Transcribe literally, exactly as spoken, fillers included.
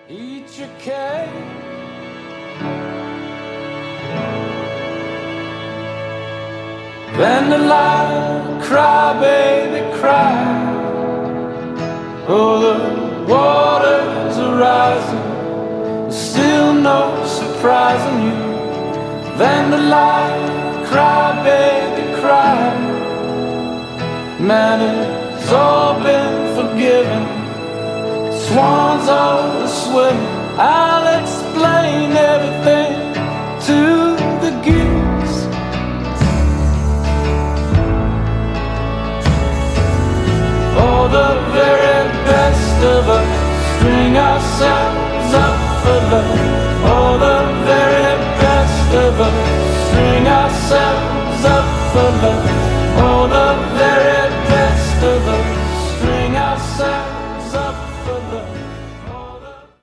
Eat your cake. Vandalize, cry, baby, cry. Oh, the waters are rising. There's still no surprising you. Vandalize, cry, baby, cry. Man, it's all been forgiven. Swans are swimming. I'll explain everything to the geeks. Oh, the very best of us string ourselves up for love.